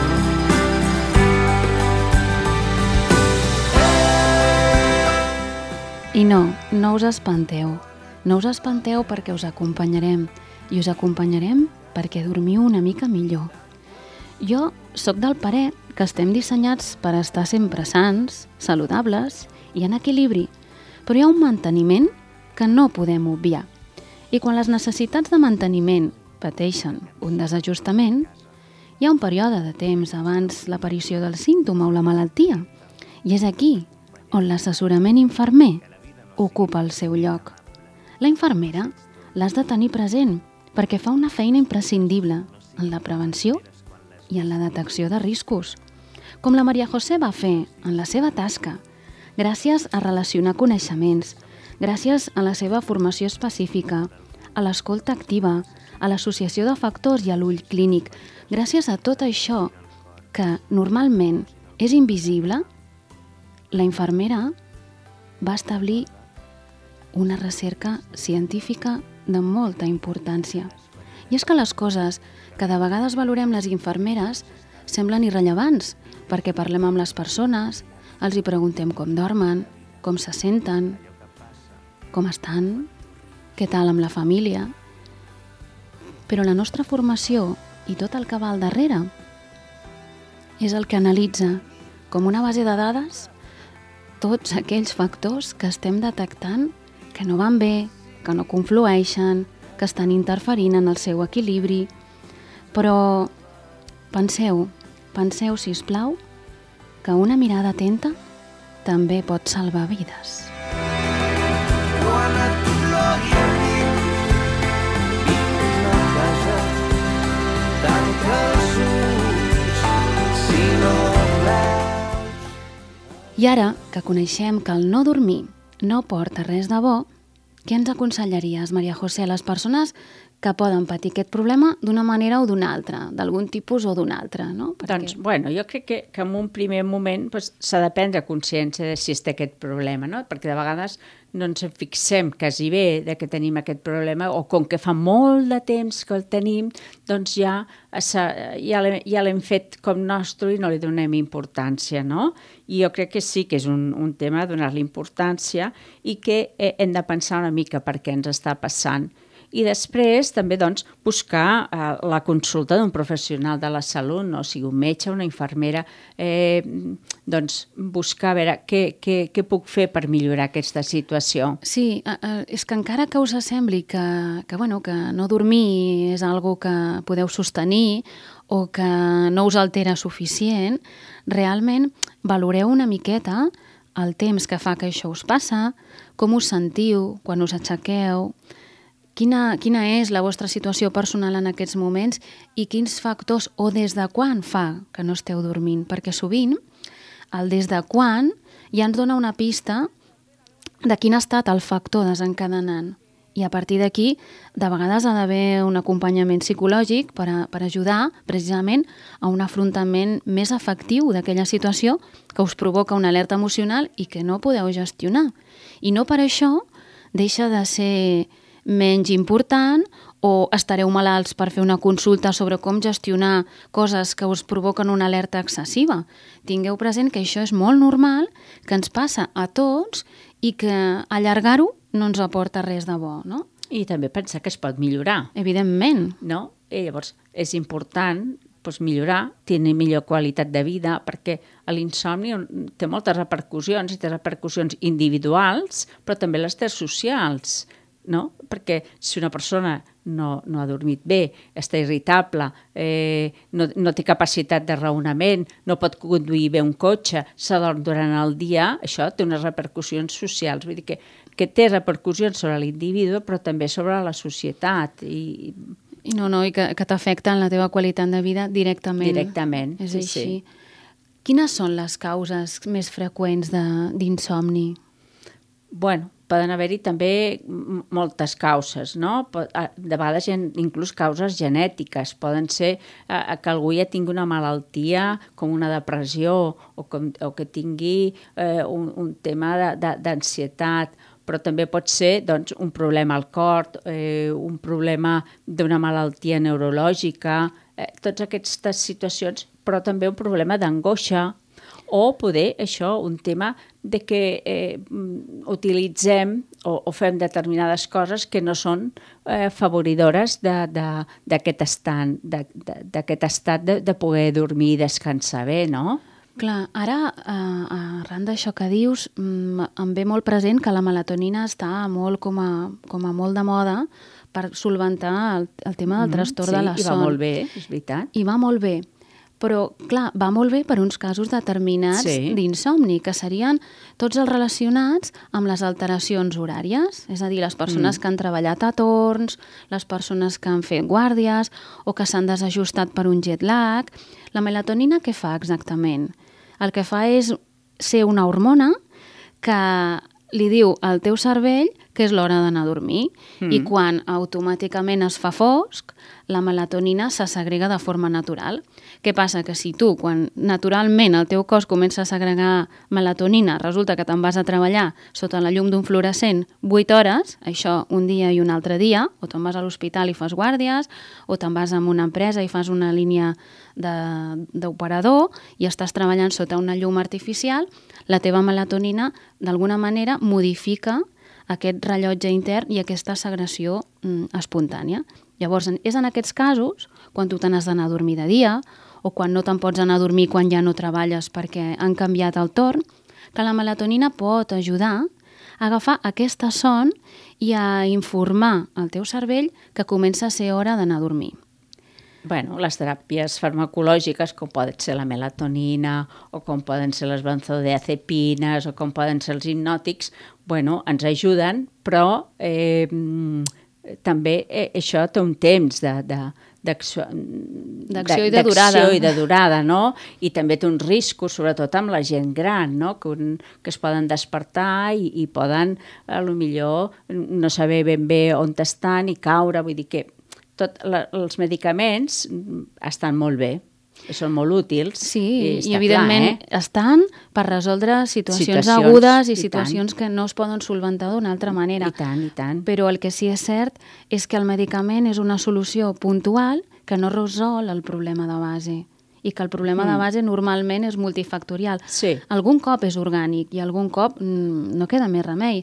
I no, no us espanteu. No us espanteu perquè us acompanyarem i us acompanyarem perquè dormiu una mica millor. Jo sóc del parer que estem dissenyats per estar sempre sans, saludables i en equilibri, però hi ha un manteniment que no podem obviar. I quan les necessitats de manteniment pateixen un desajustament, hi ha un període de temps abans l'aparició del símptoma o la malaltia, i és aquí on l'assessorament infermer ocupa el seu lloc. La infermera l'has de tenir present perquè fa una feina imprescindible en la prevenció i en la detecció de riscos, com la Maria José va fer en la seva tasca, gràcies a relacionar coneixements, gràcies a la seva formació específica, a l'escolta activa, a l'associació de factors i a l'ull clínic. Gràcies a tot això que normalment és invisible, la infermera va establir una recerca científica de molta importància. I és que les coses que de vegades valorem les infermeres semblen irrellevants, perquè parlem amb les persones, els hi preguntem com dormen, com se senten, com estan, què tal amb la família. Però la nostra formació i tot el que va al darrere és el que analitza com una base de dades tots aquells factors que estem detectant que no van bé, que no conflueixen, que estan interferint en el seu equilibri. Però penseu, penseu, sisplau, que una mirada atenta també pot salvar vides. Quan et plogui a nit, vine a casa, tanca els ulls, si no veus. I ara que coneixem que el no dormir no porta res de bo, què ens aconsellaries, Maria José, a les persones que poden patir aquest problema d'una manera o d'una altra, d'algun tipus o d'una altra, no? Perquè... Doncs, bueno, jo crec que, que en un primer moment pues, s'ha de prendre consciència de si es té aquest problema, no? Perquè de vegades no ens en fixem quasi bé de que tenim aquest problema, o com que fa molt de temps que el tenim, doncs ja, ja l'hem fet com nostre i no li donem importància, no? I jo crec que sí que és un, un tema donar-li importància i que hem de pensar una mica per què ens està passant. I després també doncs, buscar eh, la consulta d'un professional de la salut, no? O sigui, un metge, una infermera, eh, doncs buscar a veure què, què, què puc fer per millorar aquesta situació. Sí, eh, és que encara que us sembli que, que, bueno, que no dormir és algo que podeu sostenir o que no us altera suficient, realment valoreu una miqueta el temps que fa que això us passa, com us sentiu quan us aixequeu, Quina, quina és la vostra situació personal en aquests moments i quins factors o des de quan fa que no esteu dormint? Perquè sovint el des de quan ja ens dona una pista de quin ha estat el factor desencadenant. I a partir d'aquí, de vegades ha d'haver un acompanyament psicològic per, a, per ajudar precisament a un afrontament més efectiu d'aquella situació que us provoca una alerta emocional i que no podeu gestionar. I no per això deixa de ser menys important o estareu malalts per fer una consulta sobre com gestionar coses que us provoquen una alerta excessiva. Tingueu present que això és molt normal, que ens passa a tots i que allargar-ho no ens aporta res de bo, no? I també pensar que es pot millorar. Evidentment. No? I llavors és important doncs, millorar, tenir millor qualitat de vida, perquè l'insomni té moltes repercussions, i té repercussions individuals, però també les té socials. No? Perquè si una persona no, no ha dormit bé, està irritable, eh, no, no té capacitat de raonament, no pot conduir bé un cotxe, s'adorm durant el dia, això té unes repercussions socials. Vull dir que, que té repercussions sobre l'individu, però també sobre la societat. I, I no, no, i que, que t'afecten la teva qualitat de vida directament. Directament, és sí, així. sí. Quines són les causes més freqüents d'insomni? Bueno, poden haver-hi també moltes causes, no? De vegades hi ha inclús causes genètiques. Poden ser eh, que algú ja tingui una malaltia com una depressió o, com, o que tingui eh, un, un tema d'ansietat, però també pot ser doncs, un problema al cor, eh, un problema d'una malaltia neurològica, eh, totes aquestes situacions, però també un problema d'angoixa, o poder, això, un tema de que eh, utilitzem o, o fem determinades coses que no són eh, favoridores d'aquest estat, de, de, d'aquest estat de, de poder dormir i descansar bé, no? Clar, ara, eh, arran d'això que dius, em ve molt present que la melatonina està molt com a, com a molt de moda per solventar el, el tema del trastorn mm, sí, de la son. Sí, i va molt bé, és veritat. I va molt bé. Però, clar, va molt bé per uns casos determinats sí. d'insomni, que serien tots els relacionats amb les alteracions horàries, és a dir, les persones mm. que han treballat a torns, les persones que han fet guàrdies o que s'han desajustat per un jet lag. La melatonina què fa exactament? El que fa és ser una hormona que li diu al teu cervell que és l'hora d'anar a dormir mm. i quan automàticament es fa fosc, la melatonina se segrega de forma natural. Què passa? Que si tu, quan naturalment el teu cos comença a segregar melatonina, resulta que te'n vas a treballar sota la llum d'un fluorescent vuit hores, això un dia i un altre dia, o te'n vas a l'hospital i fas guàrdies, o te'n vas a una empresa i fas una línia d'operador i estàs treballant sota una llum artificial, la teva melatonina d'alguna manera modifica aquest rellotge intern i aquesta segregació mm, espontània. Llavors, és en aquests casos, quan tu te n'has d'anar a dormir de dia o quan no te'n pots anar a dormir quan ja no treballes perquè han canviat el torn, que la melatonina pot ajudar a agafar aquesta son i a informar al teu cervell que comença a ser hora d'anar a dormir. Bueno, les teràpies farmacològiques, com poden ser la melatonina, o com poden ser les benzodiazepines, o com poden ser els hipnòtics, bueno, ens ajuden, però eh, també eh, això té un temps de... de d'acció i de durada. i de durada, no? I també té uns riscos, sobretot amb la gent gran, no? Que, un, que es poden despertar i, i poden, a lo millor, no saber ben bé on estan i caure. Vull dir que tot, la, els medicaments estan molt bé, són molt útils. Sí, i, i evidentment clar, eh? estan per resoldre situacions, situacions agudes i, i situacions tant. que no es poden solventar d'una altra manera. I tant, i tant. Però el que sí és cert és que el medicament és una solució puntual que no resol el problema de base i que el problema mm. de base normalment és multifactorial. Sí. Algun cop és orgànic i algun cop mm, no queda més remei,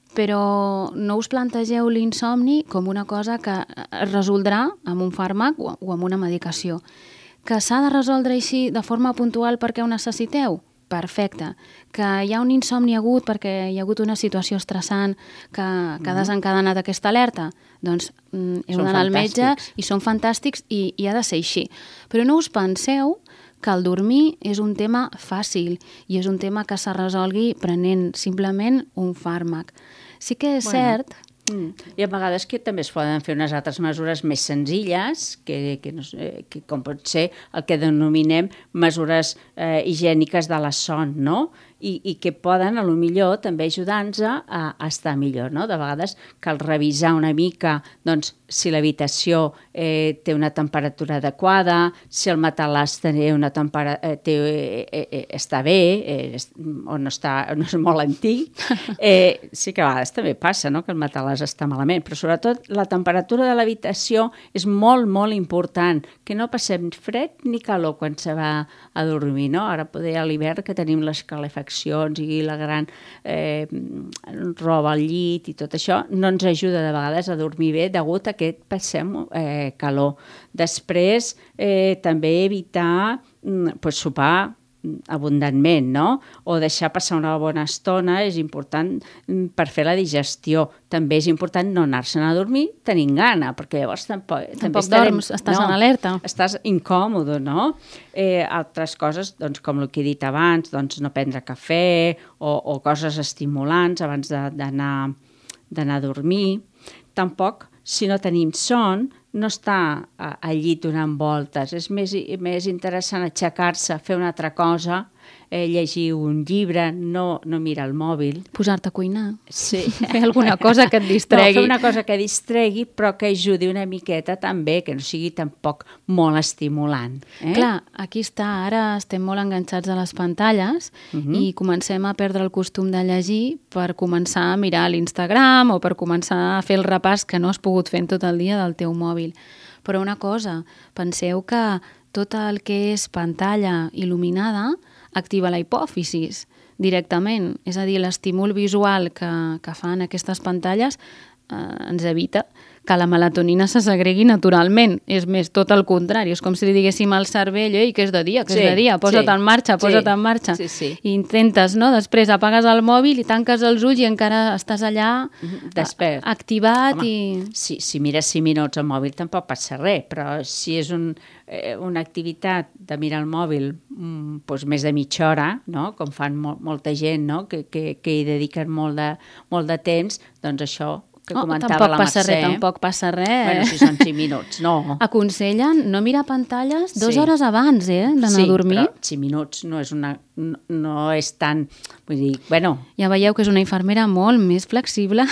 però no us plantegeu l'insomni com una cosa que es resoldrà amb un fàrmac o, o amb una medicació. Que s'ha de resoldre així de forma puntual perquè ho necessiteu? Perfecte. Que hi ha un insomni agut perquè hi ha hagut una situació estressant que, que ha desencadenat aquesta alerta? Doncs mm, heu d'anar al metge i són fantàstics i, i ha de ser així. Però no us penseu que el dormir és un tema fàcil i és un tema que se resolgui prenent simplement un fàrmac. Sí que és bueno. cert... Mm. I a vegades que també es poden fer unes altres mesures més senzilles, que, que, no sé, que com pot ser el que denominem mesures eh, higièniques de la son, no? I, i que poden, a lo millor, també ajudar-nos a, a estar millor, no? De vegades cal revisar una mica, doncs, si l'habitació eh, té una temperatura adequada, si el matalàs té una tempera, eh, té, eh, eh, està bé, eh, o no, està, no és molt antic. Eh, sí que a vegades també passa, no?, que el matalàs està malament, però sobretot la temperatura de l'habitació és molt, molt important, que no passem fred ni calor quan se va a dormir, no? Ara poder a l'hivern que tenim les calefaccions i la gran eh, roba al llit i tot això, no ens ajuda de vegades a dormir bé degut a que passem eh, calor. Després, eh, també evitar mm, pues, sopar abundantment, no? O deixar passar una bona estona és important per fer la digestió. També és important no anar-se'n a dormir tenint gana, perquè llavors tampoc... Tampoc estarem, dorms, estàs no, en alerta. Estàs incòmode, no? Eh, altres coses, doncs, com el que he dit abans, doncs no prendre cafè o, o coses estimulants abans d'anar d'anar a dormir. Tampoc, si no tenim son, no està al llit donant voltes. És més, més interessant aixecar-se, fer una altra cosa, eh, llegir un llibre, no, no mirar el mòbil. Posar-te a cuinar. Sí. Fer alguna cosa que et distregui. No, fer una cosa que distregui, però que ajudi una miqueta també, que no sigui tampoc molt estimulant. Eh? Clar, aquí està, ara estem molt enganxats a les pantalles uh-huh. i comencem a perdre el costum de llegir per començar a mirar l'Instagram o per començar a fer el repàs que no has pogut fer en tot el dia del teu mòbil. Però una cosa, penseu que tot el que és pantalla il·luminada activa la hipòfisis directament. És a dir, l'estímul visual que, que fan aquestes pantalles eh, ens evita que la melatonina se segregui naturalment. És més, tot el contrari. És com si li diguéssim al cervell, ei, que és de dia, que sí, és de dia, posa't sí, en marxa, posa't sí, en marxa. Sí, sí. I intentes, no? Després apagues el mòbil i tanques els ulls i encara estàs allà despert, activat. Home, i... Si, si mires cinc minuts al mòbil tampoc passa res, però si és un, eh, una activitat de mirar el mòbil mm, doncs més de mitja hora, no? Com fan mo molta gent, no? que, que, que hi dediquen molt de, molt de temps, doncs això que oh, comentava la Mercè. Res, tampoc passa res. Bueno, si són cinc minuts, no. Aconsellen no mirar pantalles dues sí. hores abans eh, d'anar sí, a dormir. Sí, però cinc minuts no és, una, no, no és tan... Vull dir, bueno... Ja veieu que és una infermera molt més flexible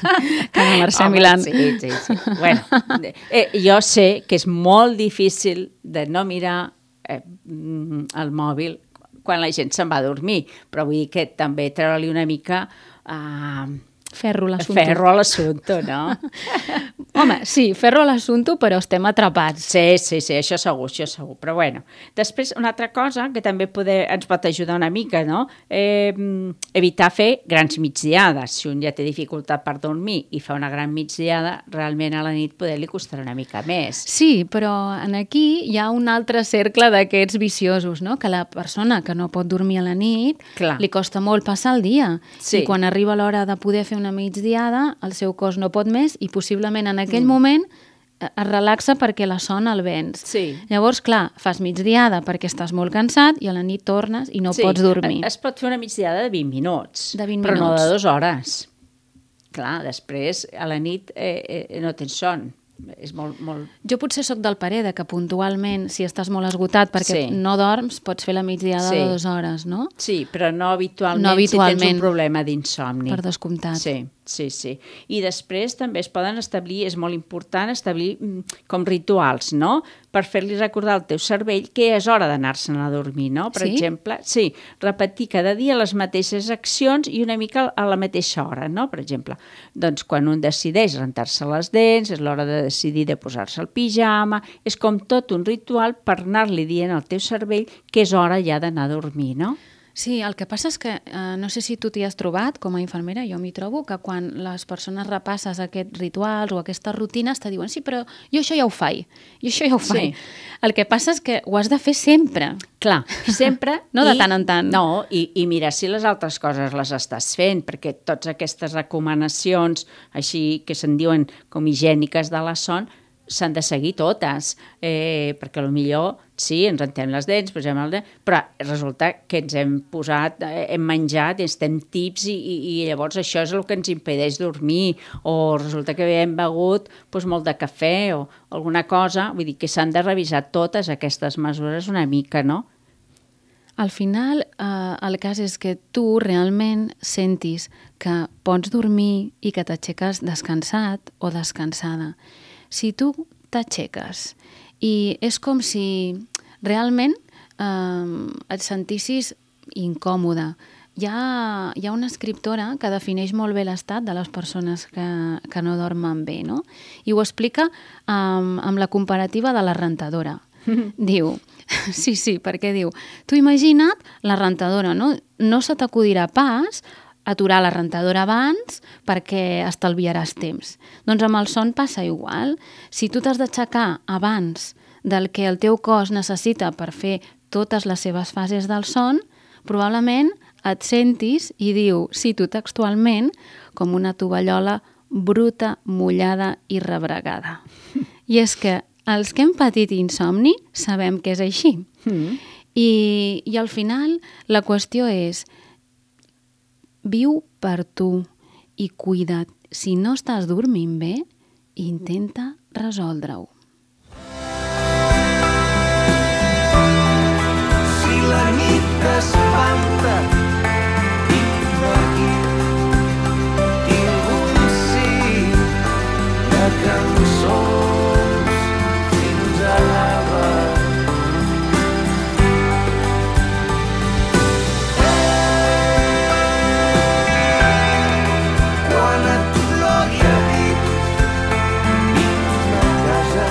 que la Mercè Home, Milán. Sí, sí, sí. Bueno, eh, jo sé que és molt difícil de no mirar eh, el mòbil quan la gent se'n va a dormir, però vull dir que també treure-li una mica... Eh, Ferro a l'assumpte. Ferro a l'assumpte, no? Home, sí, ferro a l'assumpte, però estem atrapats. Sí, sí, sí, això segur, això segur. Però bueno, després una altra cosa que també poder, ens pot ajudar una mica, no? Eh, evitar fer grans migdiades. Si un ja té dificultat per dormir i fa una gran migdiada, realment a la nit poder li costarà una mica més. Sí, però en aquí hi ha un altre cercle d'aquests viciosos, no? Que la persona que no pot dormir a la nit Clar. li costa molt passar el dia. Sí. I quan arriba l'hora de poder fer una migdiada, el seu cos no pot més i possiblement en aquell mm. moment es relaxa perquè la son el venç. Sí. Llavors, clar, fas migdiada perquè estàs molt cansat i a la nit tornes i no sí. pots dormir. Es pot fer una migdiada de vint minuts, de vint però minuts. no de dues hores. clar, després a la nit eh, eh, no tens son. És molt, molt... Jo potser sóc del parer de que puntualment, si estàs molt esgotat perquè Sí. no dorms, pots fer la migdiada Sí. de dues hores, no? Sí, però no habitualment, No habitualment. si tens un problema d'insomni. Per descomptat. Sí, sí, sí. I després també es poden establir, és molt important establir mm, com rituals, no? Per fer-li recordar al teu cervell que és hora d'anar-se'n a dormir, no? Per Sí? exemple, sí, repetir cada dia les mateixes accions i una mica a la mateixa hora, no? Per exemple, doncs quan un decideix rentar-se les dents, és l'hora de decidir de posar-se el pijama, és com tot un ritual per anar-li dient al teu cervell que és hora ja d'anar a dormir, no? Sí, el que passa és que, eh, no sé si tu t'hi has trobat, com a infermera, jo m'hi trobo, que quan les persones repasses aquests rituals o aquestes rutines, te diuen, sí, però jo això ja ho faig, jo això ja ho faig. Sí. El que passa és que ho has de fer sempre. Clar, sempre... No de i- tant en tant. No, i, i mira si les altres coses les estàs fent, perquè totes aquestes recomanacions, així que se'n diuen com higièniques de la son, s'han de seguir totes, eh, perquè potser sí, ens rentem les dents, posem el dent, però resulta que ens hem posat, eh, hem menjat, estem tips i, i, i llavors això és el que ens impedeix dormir, o resulta que hem begut doncs, molt de cafè o alguna cosa, vull dir que s'han de revisar totes aquestes mesures una mica, no? Al final, eh, el cas és que tu realment sentis que pots dormir i que t'aixeques descansat o descansada. Si tu t'aixeques i és com si realment eh, et sentissis incòmode. Hi ha, hi ha una escriptora que defineix molt bé l'estat de les persones que, que no dormen bé, no? I ho explica amb, amb la comparativa de la rentadora. Diu, sí, sí, perquè diu, tu imagina't la rentadora, no? No se t'acudirà pas aturar la rentadora abans perquè estalviaràs temps. Doncs amb el son passa igual. Si tu t'has d'aixecar abans del que el teu cos necessita per fer totes les seves fases del son, probablement et sentis, i diu, cito textualment, com una tovallola bruta, mullada i rebregada. I és que els que hem patit insomni sabem que és així. Mm. I, i al final la qüestió és viu per tu i cuida't. Si no estàs dormint bé, intenta resoldre-ho. Si la nit t'espanta, vine aquí. Tinc un cim de cançons fins a l'abat. Quan et plogui a nit, vine a casa,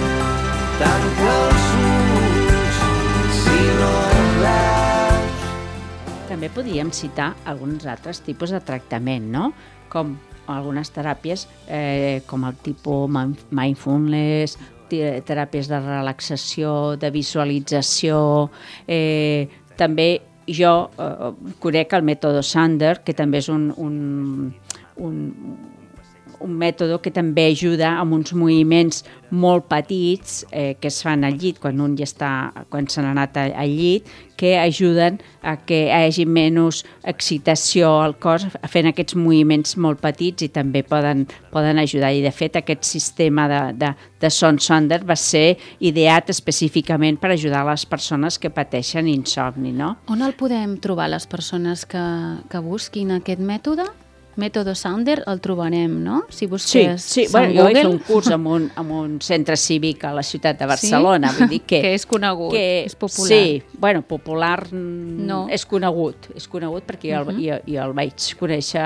tanca els ulls si no veus. També podríem citar alguns altres tipus de tractament, no? Com algunes teràpies, eh, com el tipus mindfulness, te- teràpies de relaxació, de visualització. Eh, també jo eh, conec el mètode Sander, que també és un, un, un, un mètode que també ajuda amb uns moviments molt petits eh, que es fan al llit, quan un ja està, quan se n'ha anat al llit, que ajuden a que hi hagi menys excitació al cos fent aquests moviments molt petits i també poden, poden ajudar. I de fet aquest sistema de, de, de son Sander va ser ideat específicament per ajudar les persones que pateixen insomni, no? On el podem trobar les persones que, que busquin aquest mètode? Mètode Sander el trobarem, no? Si Sí, busques sí. Sant Bueno, jo he fet Google, un curs en un, en un centre cívic a la ciutat de Barcelona, Sí? vull dir que... Que és conegut, que, és popular. Sí, bueno, popular mm, No. és conegut, és conegut perquè jo, uh -huh. jo, jo el vaig conèixer...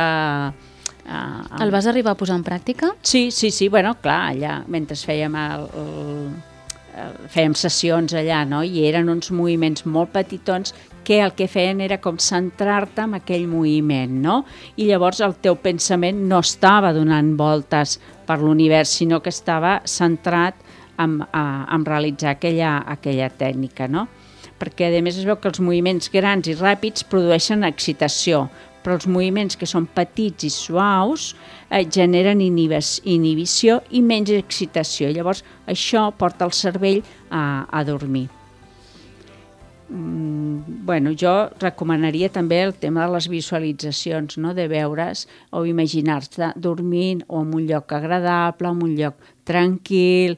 Uh, el vas arribar a posar en pràctica? Sí, sí, sí, bueno, clar, allà, mentre fèiem el, el, el, fèiem sessions allà, no?, i eren uns moviments molt petitons que el que feien era com centrar-te en aquell moviment, no? I llavors el teu pensament no estava donant voltes per l'univers, sinó que estava centrat en, a, en realitzar aquella, aquella tècnica, no? Perquè a més es veu que els moviments grans i ràpids produeixen excitació, però els moviments que són petits i suaus eh, generen inhibis, inhibició i menys excitació. Llavors això porta el cervell a, a dormir. bueno, jo recomanaria també el tema de les visualitzacions, no? De veure's o imaginar-se dormint o en un lloc agradable, en un lloc tranquil,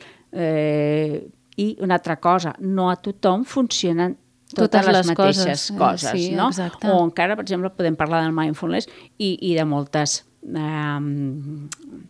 eh, i una altra cosa, no a tothom funcionen totes, totes les, les mateixes coses, coses sí, no? Exacte. O encara, per exemple, podem parlar del mindfulness i, i de moltes um,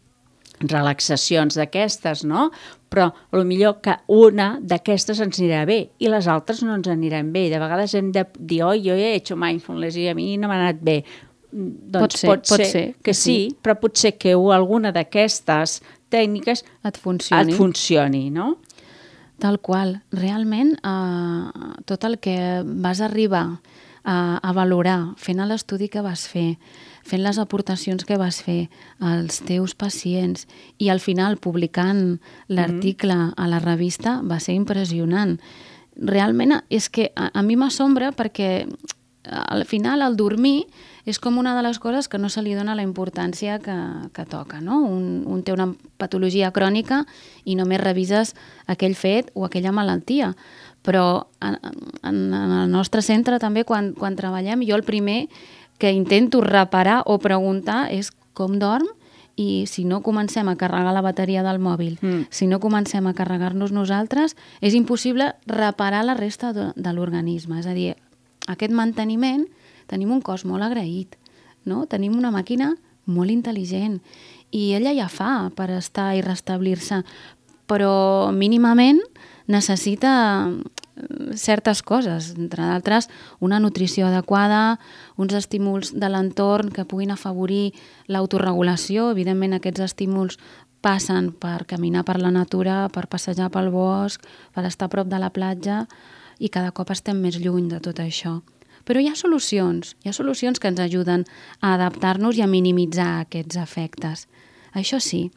relaxacions d'aquestes, no? Però potser que una d'aquestes ens anirà bé i les altres no ens aniran bé. De vegades hem de dir, oi, jo he hecho mindfulness i a mi no m'ha anat bé. Doncs pot ser, pot ser, ser que sí, sí, però potser que alguna d'aquestes tècniques et funcioni. et funcioni, no? Tal qual. Realment, eh, tot el que vas arribar a, a valorar fent l'estudi que vas fer, fent les aportacions que vas fer als teus pacients i al final publicant l'article mm-hmm. a la revista va ser impressionant. Realment és que a, a mi m'assombra perquè al final el dormir és com una de les coses que no se li dona la importància que, que toca, no? Un, un té una patologia crònica i només revises aquell fet o aquella malaltia. Però en, en, en el nostre centre també, quan, quan treballem, jo el primer que intento reparar o preguntar és com dorm i si no comencem a carregar la bateria del mòbil, mm. si no comencem a carregar-nos nosaltres, és impossible reparar la resta de, de l'organisme. És a dir, aquest manteniment, tenim un cos molt agraït, no? Tenim una màquina molt intel·ligent i ella ja fa per estar i restablir-se, però mínimament necessita certes coses, entre d'altres una nutrició adequada, uns estímuls de l'entorn que puguin afavorir l'autoregulació. Evidentment aquests estímuls passen per caminar per la natura, per passejar pel bosc, per estar a prop de la platja i cada cop estem més lluny de tot això. Però hi ha solucions, hi ha solucions que ens ajuden a adaptar-nos i a minimitzar aquests efectes. Això sí,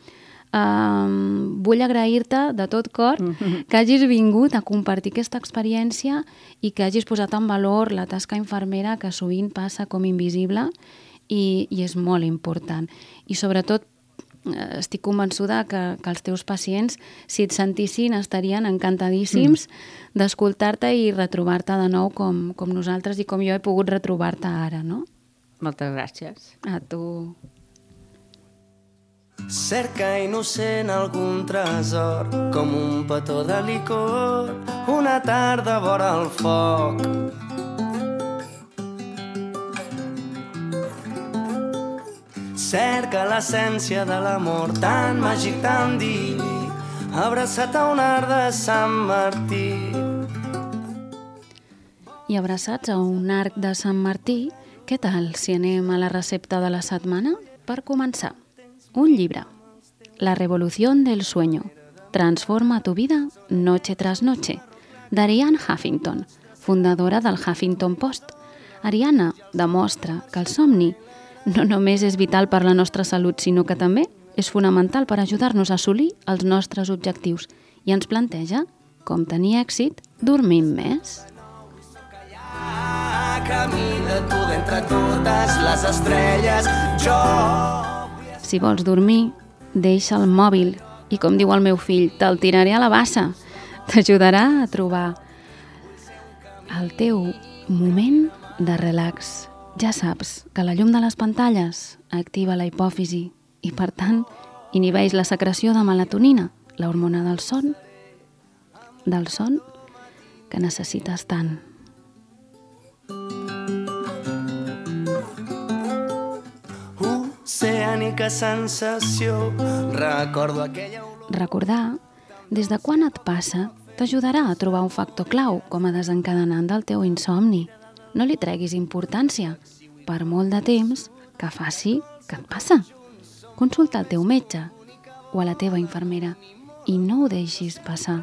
Um, vull agrair-te de tot cor mm-hmm. que hagis vingut a compartir aquesta experiència i que hagis posat en valor la tasca infermera que sovint passa com invisible i, i és molt important. I sobretot eh, estic convençuda que, que els teus pacients, si et sentissin, estarien encantadíssims mm. d'escoltar-te i retrobar-te de nou com, com nosaltres i com jo he pogut retrobar-te ara, no? Moltes gràcies. A tu. Cerca innocent algun tresor, com un petó de licor, una tarda vora el foc. Cerca l'essència de l'amor, tan màgic, tan diví, abraçat a un art de Sant Martí. I abraçats a un arc de Sant Martí, què tal si anem a la recepta de la setmana? Per començar, un llibre, La revolución del sueño, transforma tu vida noche tras noche, d'Arianna Huffington, fundadora del Huffington Post. Arianna demostra que el somni no només és vital per la nostra salut, sinó que també és fonamental per ajudar-nos a assolir els nostres objectius i ens planteja com tenir èxit dormint més. Camina tu d'entre totes les estrelles, jo... Si vols dormir, deixa el mòbil i, com diu el meu fill, te'l tiraré a la bassa. T'ajudarà a trobar el teu moment de relax. Ja saps que la llum de les pantalles activa la hipòfisi i, per tant, inhibeix la secreció de melatonina, l'hormona del son, del son que necessites tant. Oceànica sensació, recordo aquella olor... Recordar des de quan et passa t'ajudarà a trobar un factor clau com a desencadenant del teu insomni. No li treguis importància, per molt de temps que faci que et passa. Consulta el teu metge o a la teva infermera i no ho deixis passar.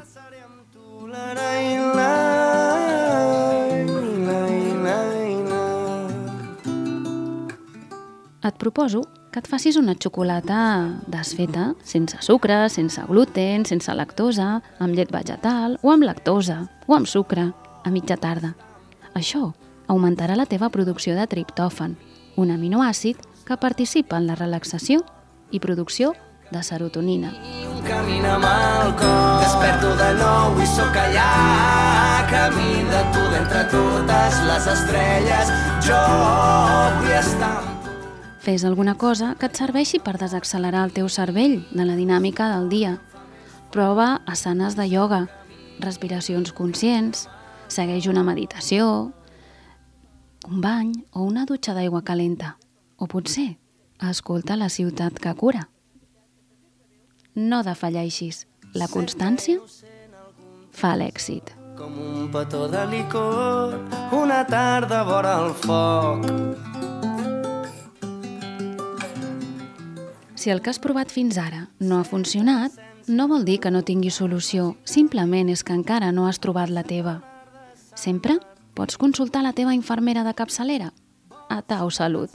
Et proposo que et facis una xocolata desfeta, sense sucre, sense gluten, sense lactosa, amb llet vegetal o amb lactosa o amb sucre, a mitja tarda. Això augmentarà la teva producció de triptòfan, un aminoàcid que participa en la relaxació i producció de serotonina. Un camí amb el cor, desperto de nou i sóc allà, camí de tu d'entre totes les estrelles. Jo vull estar amb tu. Fes alguna cosa que et serveixi per desaccelerar el teu cervell de la dinàmica del dia. Prova asanes de ioga, respiracions conscients, segueix una meditació, un bany o una dutxa d'aigua calenta. O potser escolta La ciutat que cura. No defalleixis. La constància fa l'èxit. Com un petó de licor, una tarda vora el foc. Si el que has provat fins ara no ha funcionat, no vol dir que no tingui solució, simplement és que encara no has trobat la teva. Sempre pots consultar la teva infermera de capçalera. A Tau Salut.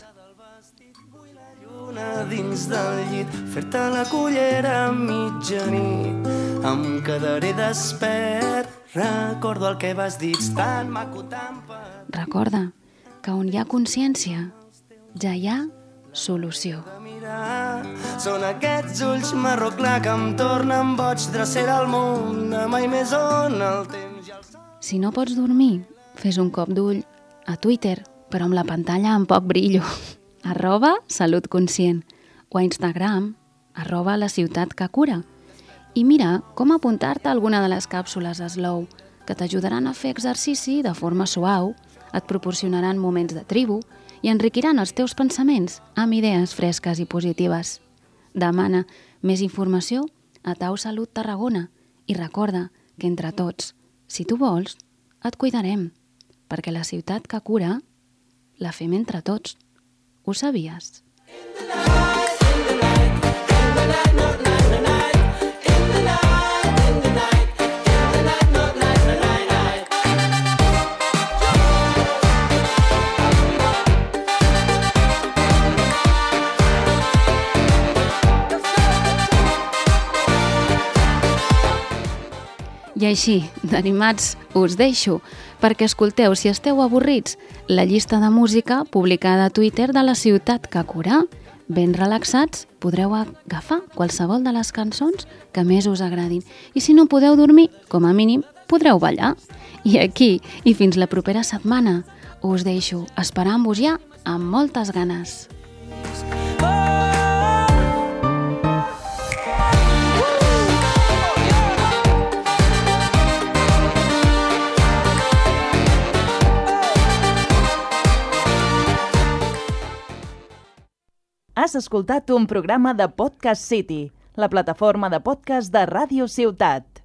Lluna dins del llit, fer-te la cullera a mitjanit. Em quedaré despert, recordo el que vas dir, tan maco, tan per... Recorda que on hi ha consciència, ja hi ha solució. Mirar, són aquests ulls marró clar que em tornen boig, drecera al món, mai més on el temps i el sol. Si no pots dormir, fes un cop d'ull a Twitter, però amb la pantalla amb poc brillo, arroba Salut Conscient, o a Instagram, arroba La ciutat que cura. I mira com apuntar-te a alguna de les càpsules Slow, que t'ajudaran a fer exercici de forma suau, et proporcionaran moments de tribu i enriquiran els teus pensaments amb idees fresques i positives. Demana més informació a Tau Salut Tarragona i recorda que entre tots, si tu vols, et cuidarem, perquè la ciutat que cura la fem entre tots. Ho sabies? I així, d'animats, us deixo, perquè escolteu, si esteu avorrits, la llista de música publicada a Twitter de La ciutat que cura. Ben relaxats, podreu agafar qualsevol de les cançons que més us agradin. I si no podeu dormir, com a mínim, podreu ballar. I aquí, i fins la propera setmana, us deixo esperant-vos ja amb moltes ganes. Has escoltat un programa de Podcast City, la plataforma de podcast de Ràdio Ciutat.